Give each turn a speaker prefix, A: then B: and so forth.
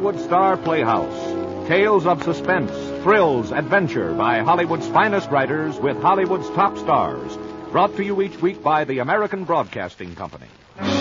A: Hollywood Star Playhouse. Tales of suspense, thrills, adventure by Hollywood's finest writers with Hollywood's top stars. Brought to you each week by the American Broadcasting Company.